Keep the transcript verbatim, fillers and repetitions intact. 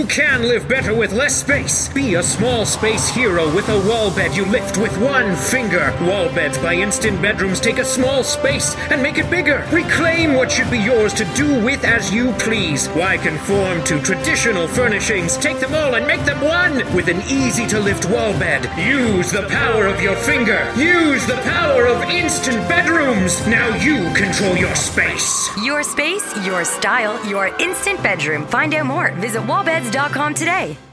can live better with less space. Be a small space hero with a wall bed you lift with one finger. Wall beds by Instant Bedrooms take a small space and make it bigger. Reclaim what should be yours to do with as you please. Why conform to traditional furnishings? Take them all and make them one with an easy-to-lift wall bed. Use the power of your finger. Use the power of Instant Bedrooms. Now you control your space. Your space, your style, your instant bedroom. Find out more. Visit wallbeds dot com today.